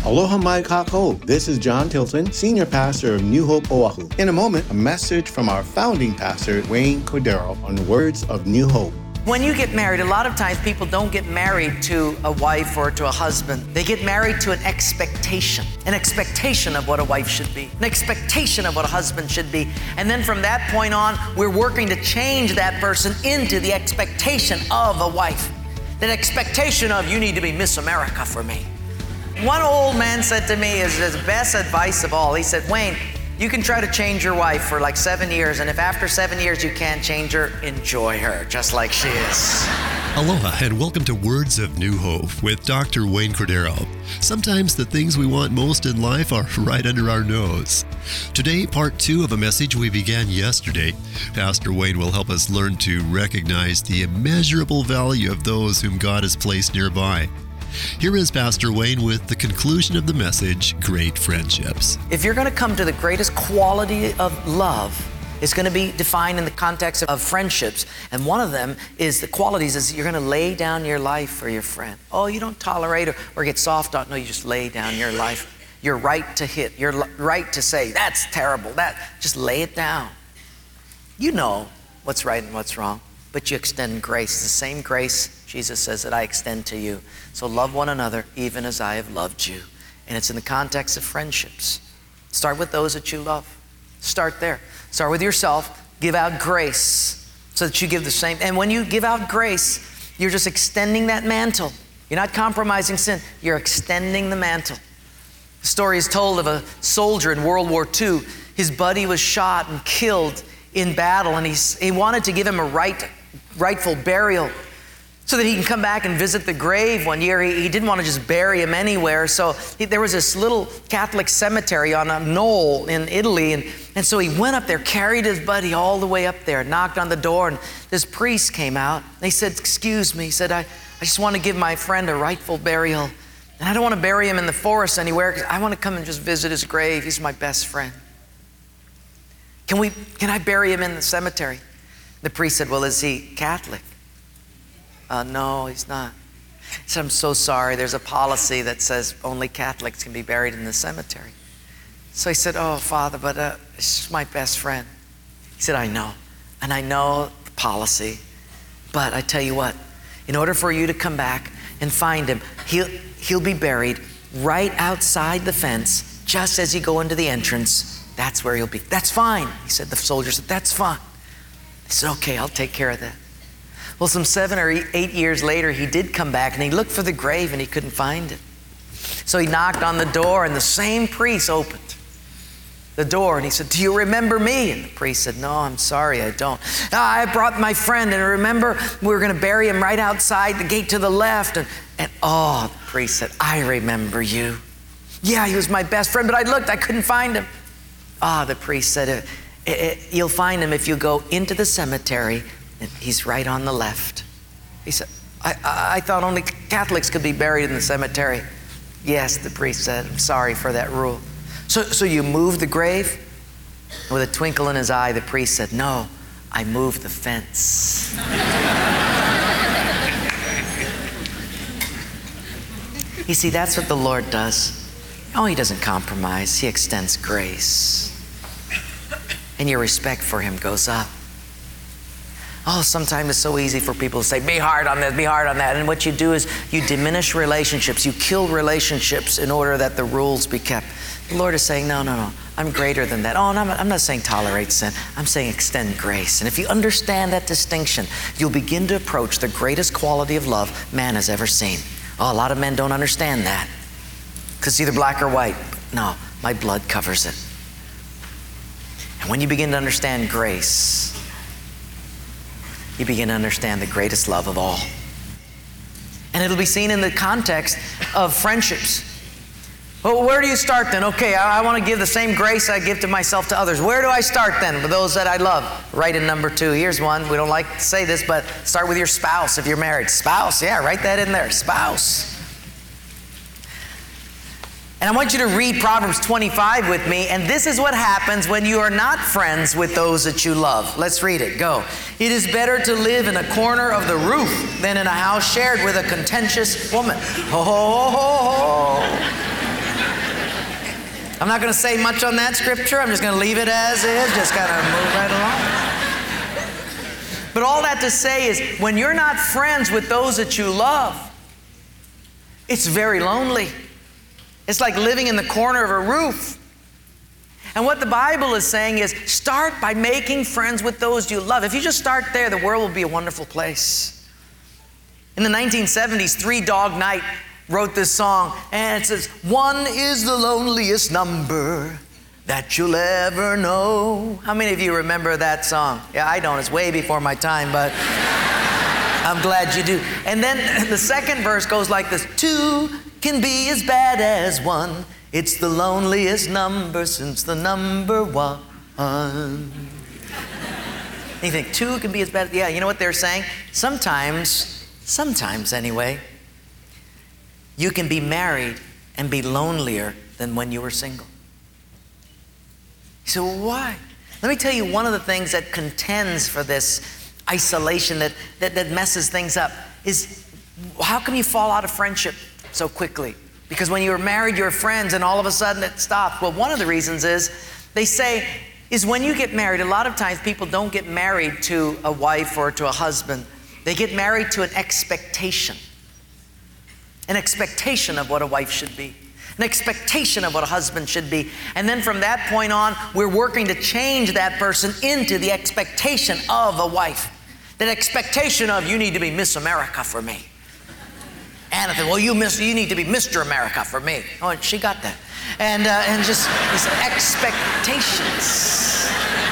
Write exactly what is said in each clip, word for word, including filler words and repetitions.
Aloha mai kākou. This is John Tilton, Senior Pastor of New Hope, Oahu. In a moment, a message from our founding pastor, Wayne Cordero, on Words of New Hope. When you get married, a lot of times people don't get married to a wife or to a husband. They get married to an expectation, an expectation of what a wife should be, an expectation of what a husband should be. And then from that point on, we're working to change that person into the expectation of a wife. That expectation of, you need to be Miss America for me. One old man said to me, his, his best advice of all, he said, Wayne, you can try to change your wife for like seven years, and if after seven years you can't change her, enjoy her just like she is. Aloha and welcome to Words of New Hope with Doctor Wayne Cordero. Sometimes the things we want most in life are right under our nose. Today, part two of a message we began yesterday. Pastor Wayne will help us learn to recognize the immeasurable value of those whom God has placed nearby. Here is Pastor Wayne with the conclusion of the message, Great Friendships. If you're going to come to the greatest quality of love, it's going to be defined in the context of friendships. And one of them is the qualities is you're going to lay down your life for your friend. Oh, you don't tolerate or, or get soft on. No, you just lay down your life. Your right to hit, your right to say, that's terrible. That just lay it down. You know what's right and what's wrong, but you extend grace. The same grace Jesus says that I extend to you. So love one another even as I have loved you. And it's in the context of friendships. Start with those that you love. Start there. Start with yourself. Give out grace so that you give the same. And when you give out grace, you're just extending that mantle. You're not compromising sin. You're extending the mantle. The story is told of a soldier in World War Two. His buddy was shot and killed in battle, and he's, he wanted to give him a right, rightful burial so that he can come back and visit the grave one year. He, he didn't want to just bury him anywhere. So he, there was this little Catholic cemetery on a knoll in Italy. And, and so he went up there, carried his buddy all the way up there, knocked on the door, and this priest came out. And he said, excuse me. He said, I, I just want to give my friend a rightful burial. And I don't want to bury him in the forest anywhere because I want to come and just visit his grave. He's my best friend. Can we, can I bury him in the cemetery? The priest said, well, is he Catholic? Uh, no, he's not. He said, I'm so sorry. There's a policy that says only Catholics can be buried in the cemetery. So he said, oh, Father, but uh, it's just my best friend. He said, I know. And I know the policy. But I tell you what, in order for you to come back and find him, he'll, he'll be buried right outside the fence, just as you go into the entrance. That's where he'll be. That's fine. He said, the soldier said, that's fine. He said, okay, I'll take care of that. Well, some seven or eight years later, he did come back and he looked for the grave and he couldn't find it. So he knocked on the door and the same priest opened the door and he said, do you remember me? And the priest said, no, I'm sorry, I don't. Ah, I brought my friend and remember we were going to bury him right outside the gate to the left. And, and oh, the priest said, I remember you. Yeah, he was my best friend, but I looked, I couldn't find him. Ah, the priest said, it, it, you'll find him if you go into the cemetery. And he's right on the left. He said, I, I, I thought only Catholics could be buried in the cemetery. Yes, the priest said, I'm sorry for that rule. So, so you moved the grave? With a twinkle in his eye, the priest said, no, I moved the fence. You see, that's what the Lord does. Oh, he doesn't compromise. He extends grace. And your respect for him goes up. Oh, sometimes it's so easy for people to say, be hard on this, be hard on that. And what you do is you diminish relationships. You kill relationships in order that the rules be kept. The Lord is saying, no, no, no, I'm greater than that. Oh, and I'm, I'm not saying tolerate sin. I'm saying extend grace. And if you understand that distinction, you'll begin to approach the greatest quality of love man has ever seen. Oh, a lot of men don't understand that because it's either black or white. No, my blood covers it. And when you begin to understand grace, you begin to understand the greatest love of all. And it'll be seen in the context of friendships. Well, where do you start then? Okay, I, I want to give the same grace I give to myself to others. Where do I start then with those that I love? Right in number two. Here's one. We don't like to say this, but start with your spouse if you're married. Spouse, yeah, write that in there. Spouse. And I want you to read Proverbs twenty-five with me, and this is what happens when you are not friends with those that you love. Let's read it. Go. It is better to live in a corner of the roof than in a house shared with a contentious woman. Ho, ho, ho, ho, ho. I'm not going to say much on that scripture. I'm just going to leave it as is, just kind of move right along. But all that to say is, when you're not friends with those that you love, it's very lonely. It's like living in the corner of a roof. And what the Bible is saying is, start by making friends with those you love. If you just start there, the world will be a wonderful place. In the nineteen seventies, Three Dog Night wrote this song, and it says, one is the loneliest number that you'll ever know. How many of you remember that song? Yeah, I don't. It's way before my time, but I'm glad you do. And then the second verse goes like this. Two can be as bad as one. It's the loneliest number since the number one. And you think, two can be as bad? Yeah, you know what they're saying? Sometimes, sometimes anyway, you can be married and be lonelier than when you were single. You say, well, why? Let me tell you one of the things that contends for this isolation that, that, that messes things up is, how come you fall out of friendship so quickly? Because when you were married, you were friends, and all of a sudden it stopped. Well, one of the reasons is, they say, is when you get married, a lot of times people don't get married to a wife or to a husband. They get married to an expectation. An expectation of what a wife should be. An expectation of what a husband should be. And then from that point on, we're working to change that person into the expectation of a wife. That expectation of, you need to be Miss America for me. And I think, well, you miss, you need to be Mister America for me. Oh, and she got that. And, uh, and just these expectations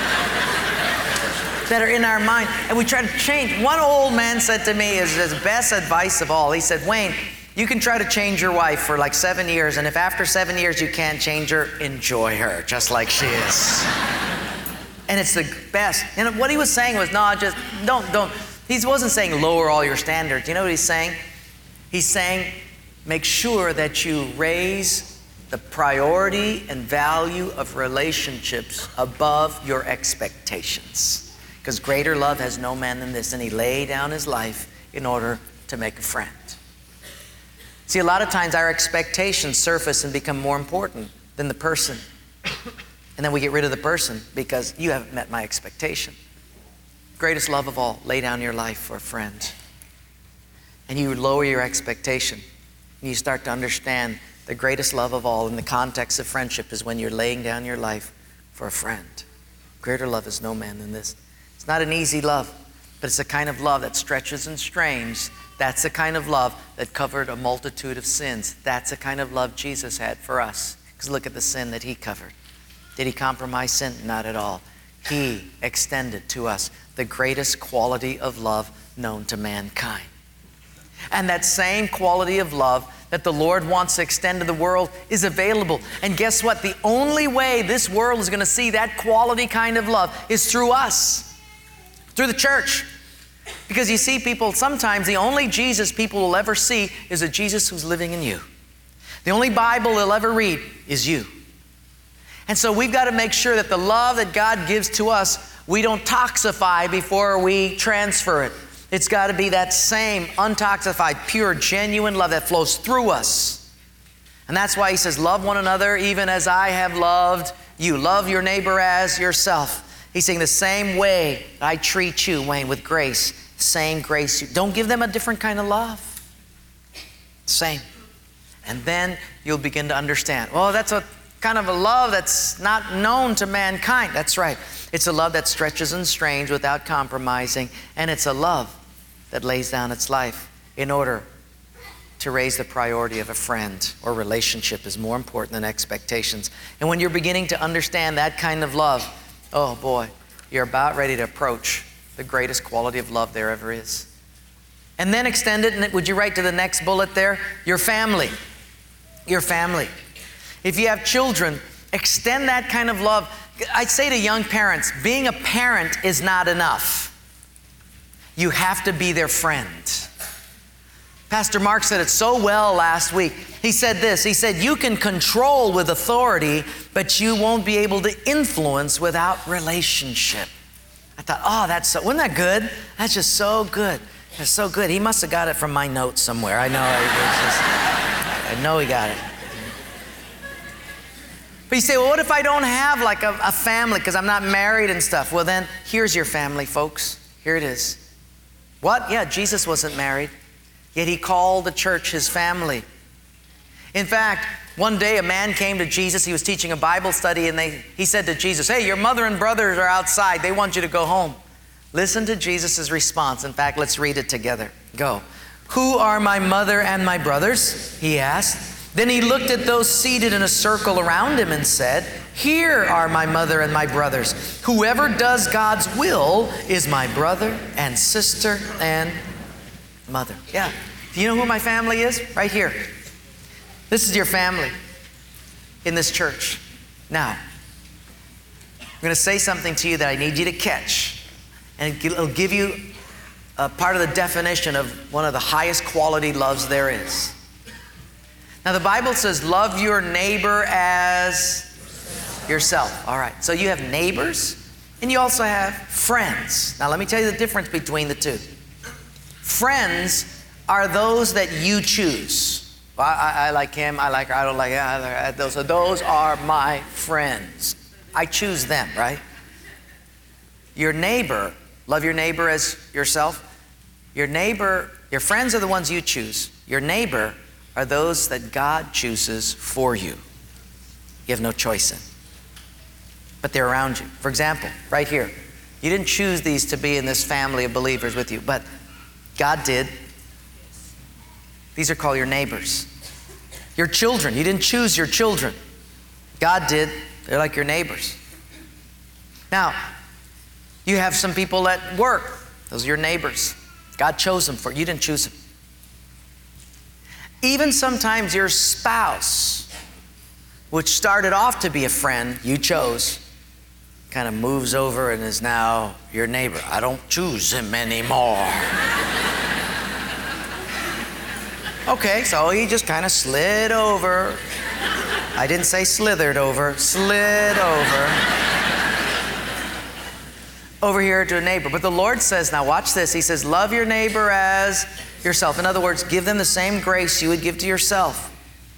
that are in our mind. And we try to change. One old man said to me, his, his best advice of all, he said, Wayne, you can try to change your wife for like seven years, and if after seven years you can't change her, enjoy her just like she is. And it's the best. And what he was saying was, no, just don't, don't. He wasn't saying lower all your standards. You know what he's saying? He's saying, make sure that you raise the priority and value of relationships above your expectations. Because greater love has no man than this, and he laid down his life in order to make a friend. See, a lot of times our expectations surface and become more important than the person. And then we get rid of the person because you haven't met my expectation. Greatest love of all, lay down your life for a friend. And you lower your expectation. And you start to understand the greatest love of all in the context of friendship is when you're laying down your life for a friend. Greater love is no man than this. It's not an easy love, but it's the kind of love that stretches and strains. That's the kind of love that covered a multitude of sins. That's the kind of love Jesus had for us. Because look at the sin that he covered. Did he compromise sin? Not at all. He extended to us the greatest quality of love known to mankind. And that same quality of love that the Lord wants to extend to the world is available. And guess what? The only way this world is going to see that quality kind of love is through us, through the church. Because you see, people, sometimes the only Jesus people will ever see is a Jesus who's living in you. The only Bible they'll ever read is you. And so we've got to make sure that the love that God gives to us, we don't toxify before we transfer it. It's got to be that same untoxified, pure, genuine love that flows through us. And that's why he says, love one another even as I have loved you. Love your neighbor as yourself. He's saying the same way I treat you, Wayne, with grace, same grace. Don't give them a different kind of love. Same. And then you'll begin to understand, well, that's a kind of a love that's not known to mankind. That's right. It's a love that stretches and strains without compromising. And it's a love that lays down its life in order to raise the priority of a friend or relationship is more important than expectations. And when you're beginning to understand that kind of love, oh boy, you're about ready to approach the greatest quality of love there ever is. And then extend it, and would you write to the next bullet there? Your family. Your family. If you have children, extend that kind of love. I say to young parents, being a parent is not enough. You have to be their friend. Pastor Mark said it so well last week. He said this, he said, you can control with authority, but you won't be able to influence without relationship. I thought, oh, that's so, wasn't that good? That's just so good. That's so good. He must have got it from my notes somewhere. I know, I, just, I know he got it. But you say, well, what if I don't have like a, a family because I'm not married and stuff? Well, then here's your family, folks. Here it is. What? Yeah, Jesus wasn't married, yet he called the church his family. In fact, one day a man came to Jesus. He was teaching a Bible study, and they, he said to Jesus, hey, your mother and brothers are outside. They want you to go home. Listen to Jesus' response. In fact, let's read it together. Go. Who are my mother and my brothers? He asked. Then he looked at those seated in a circle around him and said, here are my mother and my brothers. Whoever does God's will is my brother and sister and mother. Yeah. Do you know who my family is? Right here. This is your family in this church. Now, I'm going to say something to you that I need you to catch. And it'll give you a part of the definition of one of the highest quality loves there is. Now, the Bible says, love your neighbor as yourself. All right, so you have neighbors and you also have friends. Now, let me tell you the difference between the two. Friends are those that you choose. Well, I, I like him, I like her, I don't like him, I like her. Those, so those are my friends. I choose them, right? Your neighbor, love your neighbor as yourself. Your neighbor, your friends are the ones you choose. Your neighbor are those that God chooses for you. You have no choice in. But they're around you. For example, right here. You didn't choose these to be in this family of believers with you, but God did. These are called your neighbors. Your children. You didn't choose your children. God did. They're like your neighbors. Now, you have some people at work. Those are your neighbors. God chose them for you. You didn't choose them. Even sometimes your spouse, which started off to be a friend you chose, kind of moves over and is now your neighbor. I don't choose him anymore. Okay, so he just kind of slid over. I didn't say slithered over, slid over. Over here to a neighbor. But the Lord says, now watch this. He says, love your neighbor as yourself. In other words, give them the same grace you would give to yourself.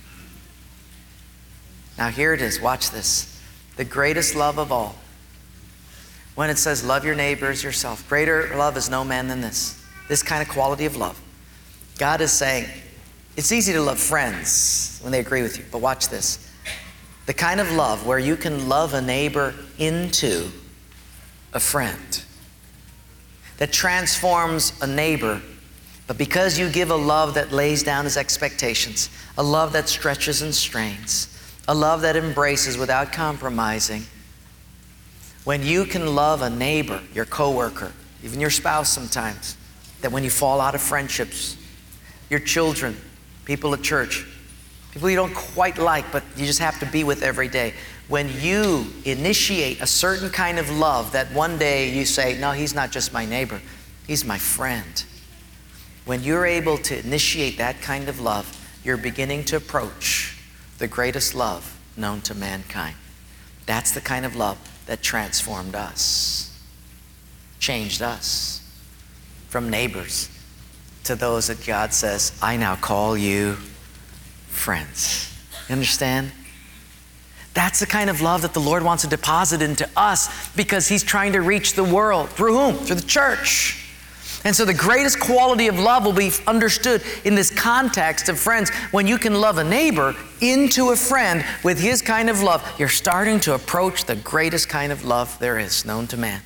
Now here it is. Watch this. The greatest love of all. When it says love your neighbor as yourself, greater love is no man than this. This kind of quality of love. God is saying, it's easy to love friends when they agree with you, but watch this. The kind of love where you can love a neighbor into a friend. That transforms a neighbor. But because you give a love that lays down his expectations, a love that stretches and strains, a love that embraces without compromising, when you can love a neighbor, your coworker, even your spouse sometimes, that when you fall out of friendships, your children, people at church, people you don't quite like but you just have to be with every day, when you initiate a certain kind of love that one day you say, no, he's not just my neighbor, he's my friend. When you're able to initiate that kind of love, you're beginning to approach the greatest love known to mankind. That's the kind of love that transformed us, changed us from neighbors to those that God says, I now call you friends. You understand? That's the kind of love that the Lord wants to deposit into us because he's trying to reach the world. Through whom? Through the church. And so the greatest quality of love will be understood in this context of friends. When you can love a neighbor into a friend with his kind of love, you're starting to approach the greatest kind of love there is known to man.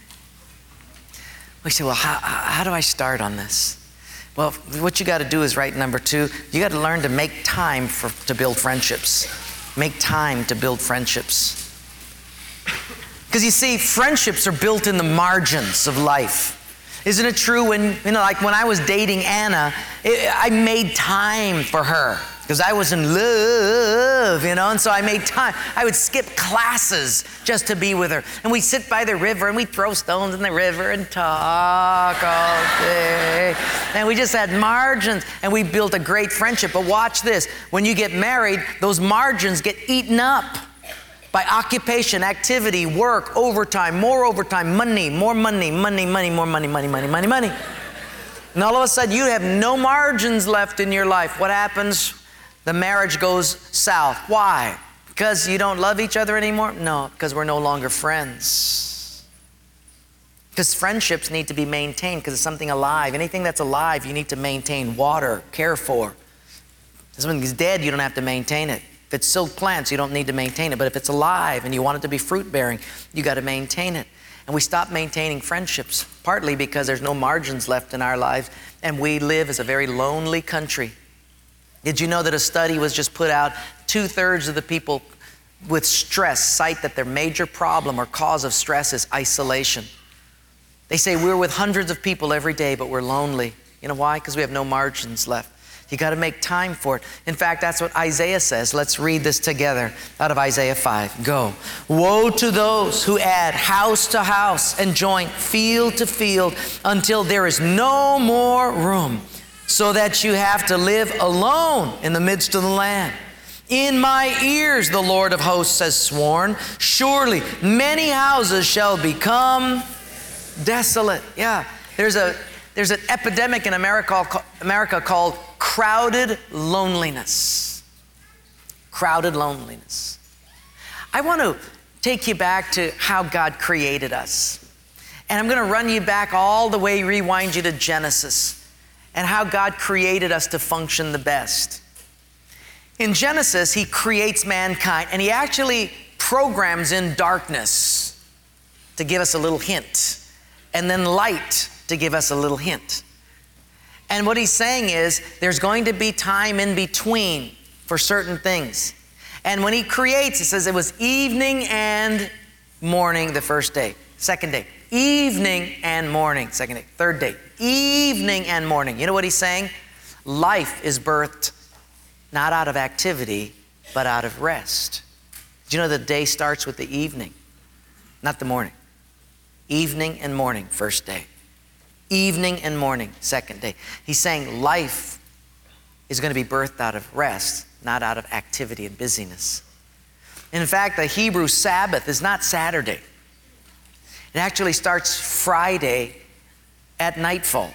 We say, well, how, how do I start on this? Well, what you got to do is right, number two, you got to learn to make time for, to build friendships. Make time to build friendships. Because you see, friendships are built in the margins of life. Isn't it true when, you know, like when I was dating Anna, it, I made time for her because I was in love, you know, and so I made time. I would skip classes just to be with her. And we'd sit by the river and we'd throw stones in the river and talk all day. And we just had margins and we built a great friendship. But watch this, when you get married, those margins get eaten up by occupation, activity, work, overtime, more overtime, money, more money, money, money, more money, money, money, money, money. And all of a sudden you have no margins left in your life. What happens? The marriage goes south. Why? Because you don't love each other anymore? No, because we're no longer friends. Because friendships need to be maintained because it's something alive. Anything that's alive, you need to maintain, water, care for. If something's dead, you don't have to maintain it. If it's still plants, you don't need to maintain it. But if it's alive and you want it to be fruit-bearing, you got to maintain it. And we stop maintaining friendships, partly because there's no margins left in our lives, and we live as a very lonely country. Did you know that a study was just put out? Two-thirds of the people with stress cite that their major problem or cause of stress is isolation. They say we're with hundreds of people every day, but we're lonely. You know why? Because we have no margins left. You got to make time for it. In fact, that's what Isaiah says. Let's read this together out of Isaiah five. Go. Woe to those who add house to house and join field to field until there is no more room, so that you have to live alone in the midst of the land. In my ears, the Lord of hosts has sworn, surely many houses shall become desolate. Yeah, there's a there's an epidemic in America, America called crowded loneliness. Crowded loneliness. I want to take you back to how God created us. And I'm going to run you back all the way, rewind you to Genesis and how God created us to function the best. In Genesis, He creates mankind and He actually programs in darkness to give us a little hint, and then light to give us a little hint. And what He's saying is there's going to be time in between for certain things. And when He creates, He says it was evening and morning the first day. Second day, evening and morning. Second day, third day, evening and morning. You know what He's saying? Life is birthed not out of activity, but out of rest. Do you know the day starts with the evening, not the morning? Evening and morning, first day. Evening and morning, second day. He's saying life is going to be birthed out of rest, not out of activity and busyness. In fact, the Hebrew Sabbath is not Saturday. It actually starts Friday at nightfall.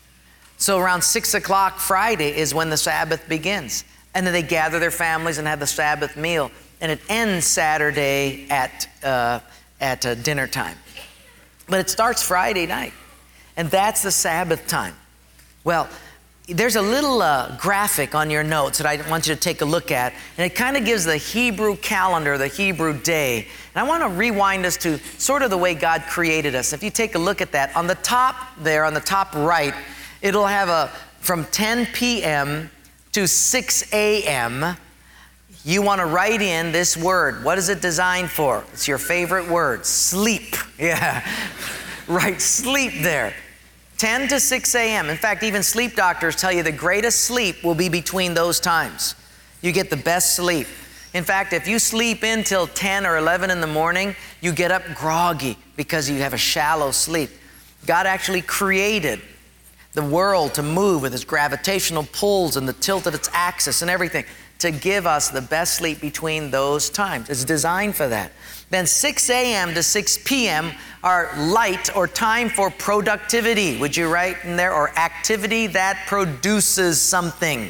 So around six o'clock Friday is when the Sabbath begins. And then they gather their families and have the Sabbath meal. And it ends Saturday at, uh, at uh, dinner time. But it starts Friday night. And that's the Sabbath time. Well, there's a little uh, graphic on your notes that I want you to take a look at. And it kind of gives the Hebrew calendar, the Hebrew day. And I want to rewind us to sort of the way God created us. If you take a look at that, on the top there, on the top right, it'll have a from ten p.m. to six a.m. You want to write in this word. What is it designed for? It's your favorite word, sleep. Yeah, right, sleep there. ten to six a.m. In fact, even sleep doctors tell you the greatest sleep will be between those times. You get the best sleep. In fact, if you sleep in till ten or eleven in the morning, you get up groggy because you have a shallow sleep. God actually created the world to move with its gravitational pulls and the tilt of its axis and everything to give us the best sleep between those times. It's designed for that. Then six a.m. to six p.m. are light or time for productivity. Would you write in there? Or activity that produces something.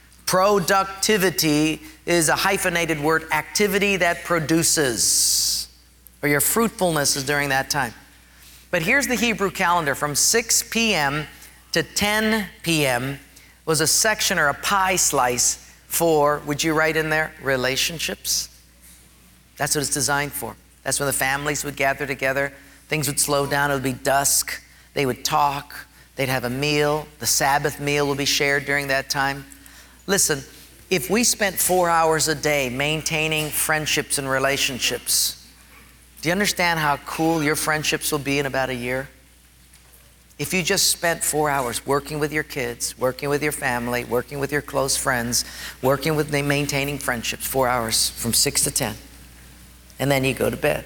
Productivity is a hyphenated word, activity that produces. Or your fruitfulness is during that time. But here's the Hebrew calendar. From six p.m. to ten p.m. was a section or a pie slice for, would you write in there, relationships? That's what it's designed for. That's when the families would gather together. Things would slow down. It would be dusk. They would talk. They'd have a meal. The Sabbath meal would be shared during that time. Listen, if we spent four hours a day maintaining friendships and relationships, do you understand how cool your friendships will be in about a year? If you just spent four hours working with your kids, working with your family, working with your close friends, working with maintaining friendships, four hours from six to ten, and then you go to bed.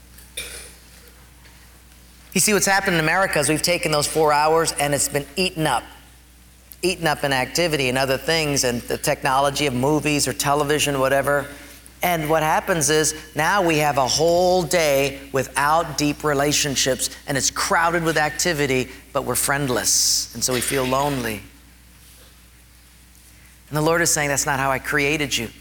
You see, what's happened in America is we've taken those four hours and it's been eaten up. Eaten up in activity and other things and the technology of movies or television, whatever. And what happens is now we have a whole day without deep relationships and it's crowded with activity, but we're friendless. And so we feel lonely. And the Lord is saying, that's not how I created you.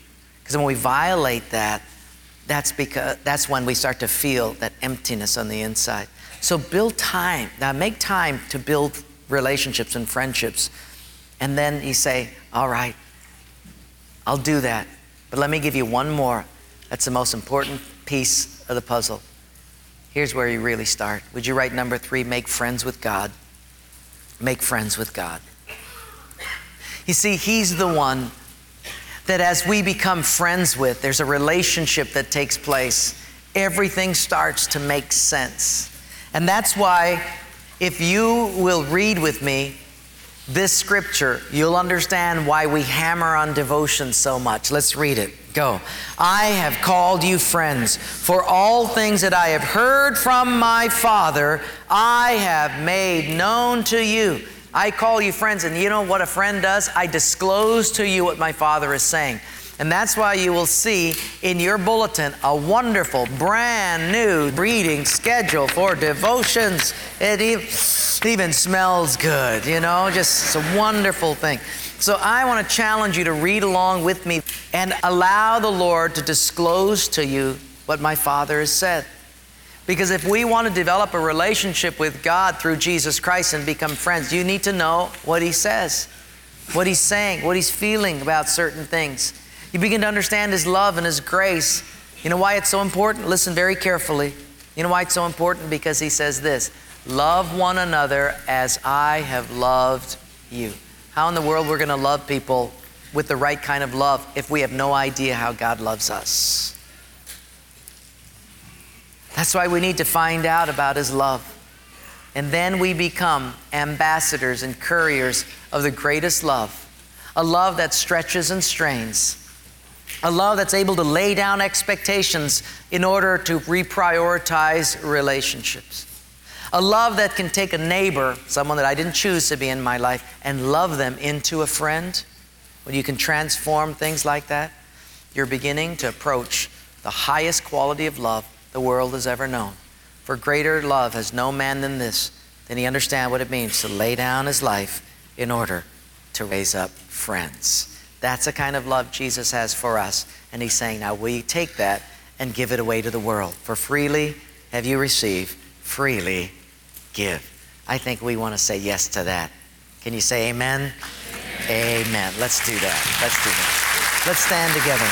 Because when we violate that, that's because that's when we start to feel that emptiness on the inside. So build time. Now make time to build relationships and friendships. And then you say, all right, I'll do that. But let me give you one more. That's the most important piece of the puzzle. Here's where you really start. Would you write number three, make friends with God? Make friends with God. You see, He's the one that as we become friends with, there's a relationship that takes place. Everything starts to make sense. And that's why if you will read with me this scripture, you'll understand why we hammer on devotion so much. Let's read it. Go. I have called you friends, for all things that I have heard from my Father, I have made known to you. I call you friends, and you know what a friend does? I disclose to you what my Father is saying. And that's why you will see in your bulletin a wonderful, brand new reading schedule for devotions. It even smells good, you know, just it's a wonderful thing. So I want to challenge you to read along with me and allow the Lord to disclose to you what my Father has said. Because if we want to develop a relationship with God through Jesus Christ and become friends, you need to know what He says, what He's saying, what He's feeling about certain things. You begin to understand His love and His grace. You know why it's so important? Listen very carefully. You know why it's so important? Because He says this, love one another as I have loved you. How in the world we're going to love people with the right kind of love if we have no idea how God loves us? That's why we need to find out about His love. And then we become ambassadors and couriers of the greatest love. A love that stretches and strains. A love that's able to lay down expectations in order to reprioritize relationships. A love that can take a neighbor, someone that I didn't choose to be in my life, and love them into a friend. When you can transform things like that, you're beginning to approach the highest quality of love the world has ever known. For greater love has no man than this, then he understands what it means to lay down his life in order to raise up friends. That's the kind of love Jesus has for us. And He's saying, now will you take that and give it away to the world? For freely have you received, freely give. I think we want to say yes to that. Can you say amen? Amen. Amen. Let's do that. Let's do that. Let's stand together.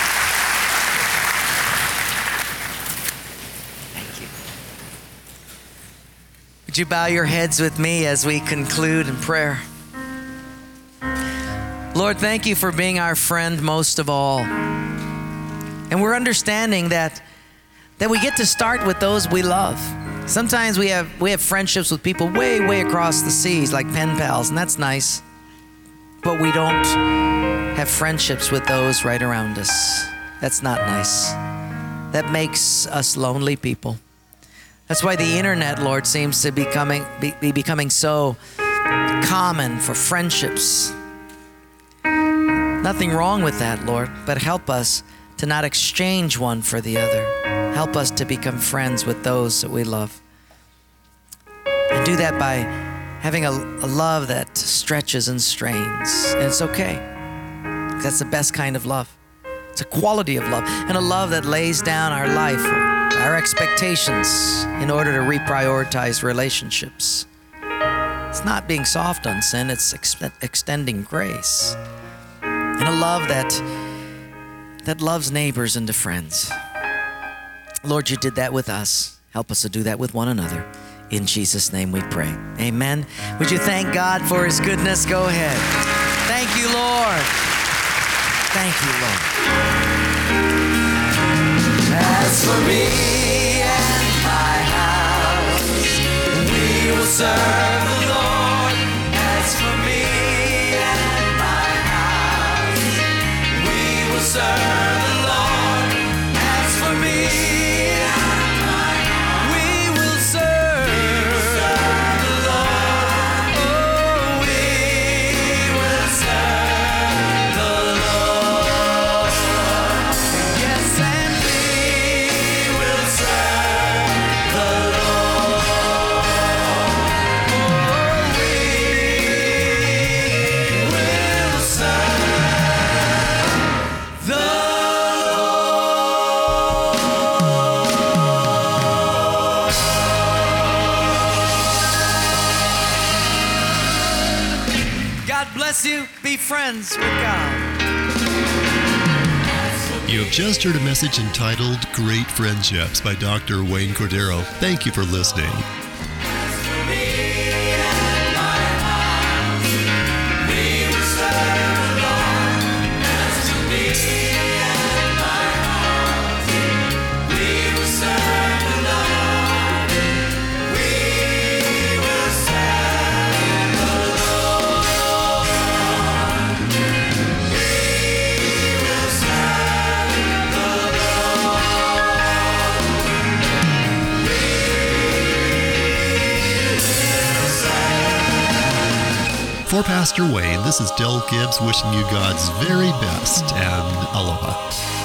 Thank you. Would you bow your heads with me as we conclude in prayer? Lord, thank you for being our friend most of all. And we're understanding that, that we get to start with those we love. Sometimes we have, we have friendships with people way, way across the seas, like pen pals, and that's nice. But we don't have friendships with those right around us. That's not nice. That makes us lonely people. That's why the internet, Lord, seems to be becoming, be, be becoming so common for friendships. Nothing wrong with that, Lord, but help us to not exchange one for the other. Help us to become friends with those that we love. And do that by having a, a love that stretches and strains. And it's okay. That's the best kind of love. It's a quality of love, and a love that lays down our life, our expectations in order to reprioritize relationships. It's not being soft on sin, it's ex- extending grace. And a love that, that loves neighbors into friends. Lord, you did that with us. Help us to do that with one another. In Jesus' name we pray. Amen. Would you thank God for His goodness? Go ahead. Thank you, Lord. Thank you, Lord. As for me and my house, we will serve the Lord. As for me and my house, we will serve the Lord. As for me, bless you. Be friends with God. You have just heard a message entitled Great Friendships by Doctor Wayne Cordeiro. Thank you for listening. For Pastor Wayne, this is Del Gibbs wishing you God's very best and aloha.